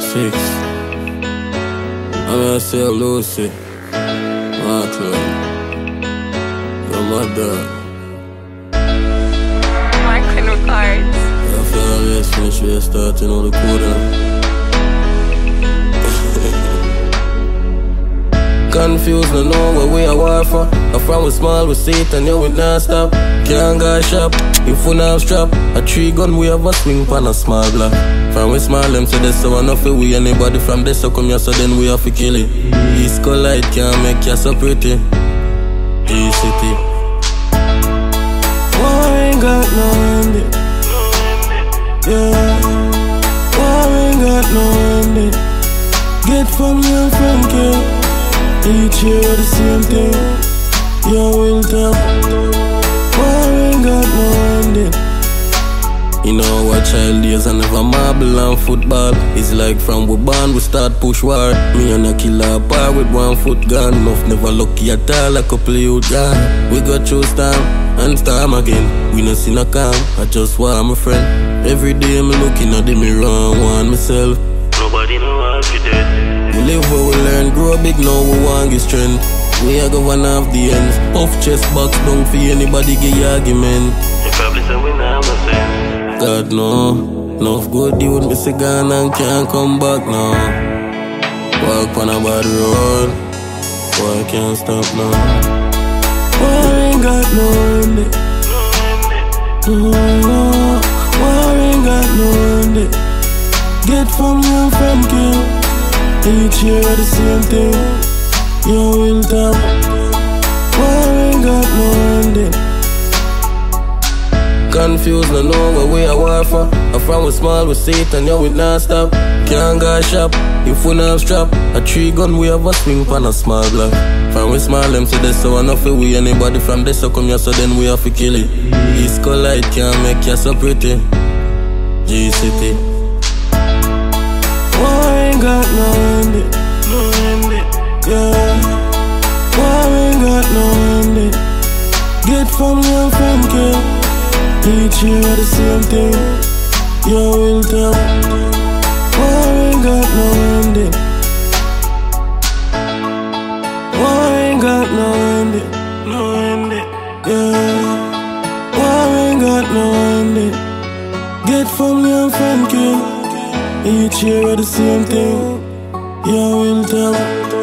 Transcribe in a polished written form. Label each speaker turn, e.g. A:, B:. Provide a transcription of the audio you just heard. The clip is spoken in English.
A: 6. I'm gonna say Lucy, Markland, you're my dog.
B: Markland Records.
A: After all this finish, we're starting on the quarter. Confused, no know what we are war for. A friend was small, we see it and you will not stop. Can't go shop, if we not strap. A 3 gun, we have a swing pan a small block. From we small, them say this so enough for we. Anybody from this so come here, so then we have to kill it. East Coast light can't make you so pretty. G-City. War ain't got no ending. Yeah. War ain't got no ending. Get from your friend kill. Each year the same thing. You will tell. War ain't got no ending. You know our child days and never marble and football. It's like from we born we start push war. Me and a killer bar with 1 foot gun. Enough never lucky at all, a couple youth gone. We got through storm and storm again. We no see no calm, I just want my friend. Every day me looking at the mirror and want myself.
C: Nobody know how to do.
A: We live where we learn, grow big now we want get strength. We are governor of the ends. Puff chest box down for anybody get your argument.
C: You probably say we not my sense.
A: God no, enough good youth me say gone and can't come back now. Walk on a bad road, boy can't stop now. War ain't got no ending. War ain't got no ending. Get from your friend kill. Each year the same thing. You will tell. War ain't got no ending. Confused, no know what we are war for. A friend was small, we see it and you will not stop. Can't go shop, if we not strap. A 3 gun, we have a swing pan a small block. From we small, them say this so enough for we. Anybody from this so come here, so then we have to kill it. East Coast light can't make you so pretty. G-City. War ain't got no ending. Yeah. War ain't got no ending. Get from your friend kill. Each year the same thing. You will tell. War ain't got no ending. War ain't got no ending. Yeah. War ain't got no ending. Get from your friend kill. Each year the same thing. You will tell.